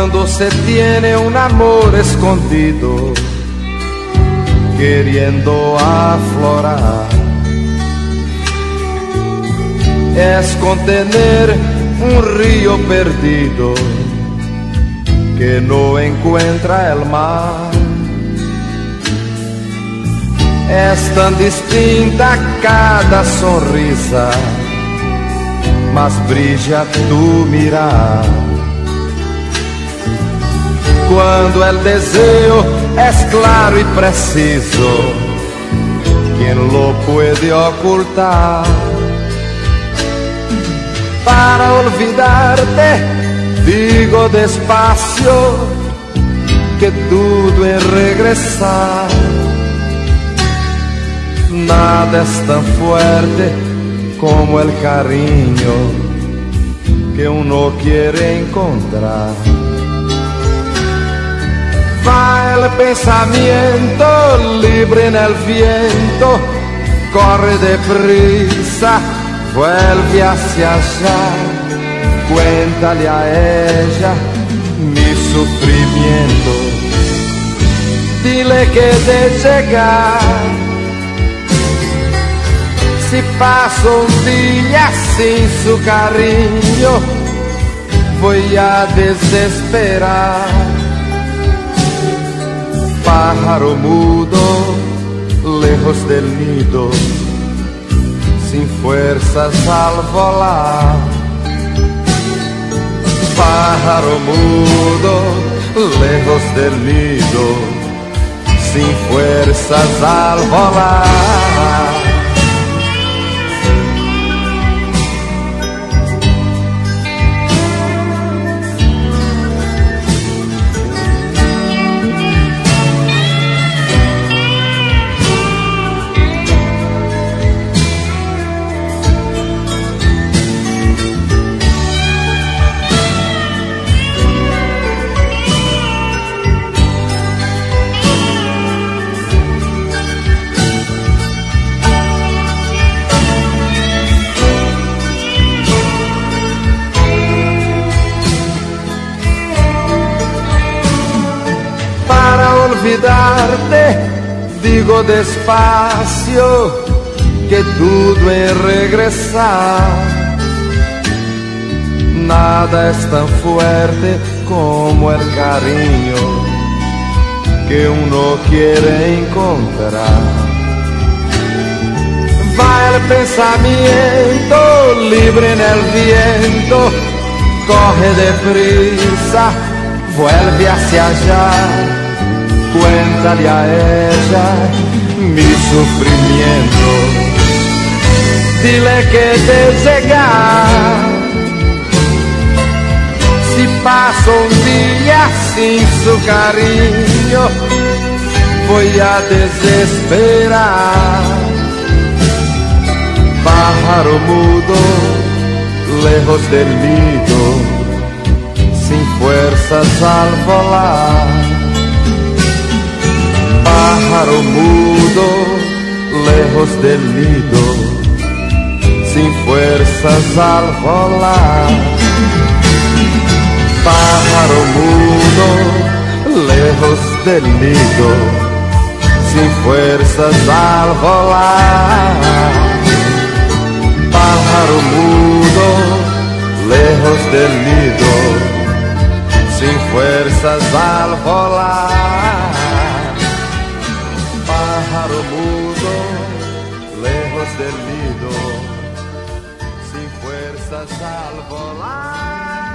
Cuando se tiene un amor escondido, queriendo aflorar, es contener un río perdido que no encuentra el mar. Es tan distinta cada sonrisa, mas brilla tu mirar. Cuando el deseo es claro y preciso, ¿quién lo puede ocultar? Para olvidarte, digo despacio que dudo en regresar. Nada es tan fuerte como el cariño que uno quiere encontrar. Va el pensamiento libre en el viento, corre deprisa, vuelve hacia allá. Cuéntale a ella mi sufrimiento, dile que de llegar, si paso un día sin su cariño, voy a desesperar. Pájaro mudo, lejos del nido, sin fuerzas al volar. Pájaro mudo, lejos del nido, sin fuerzas al volar. Olvidarte, digo despacio que dudo en regresar. Nada es tan fuerte como el cariño que uno quiere encontrar. Va el pensamiento libre en el viento, coge deprisa, vuelve hacia allá. Cuéntale a ella mi sufrimiento, dile que de llegar, si paso un día sin su cariño, voy a desesperar. Pájaro mudo, lejos del nido, sin fuerzas al volar. Pájaro mudo, lejos del nido, sin fuerzas al volar. Pájaro mudo, lejos del nido, sin fuerzas al volar. Pájaro mudo, lejos del nido, sin fuerzas al volar. Pájaro mudo, lejos del nido, sin fuerzas al volar.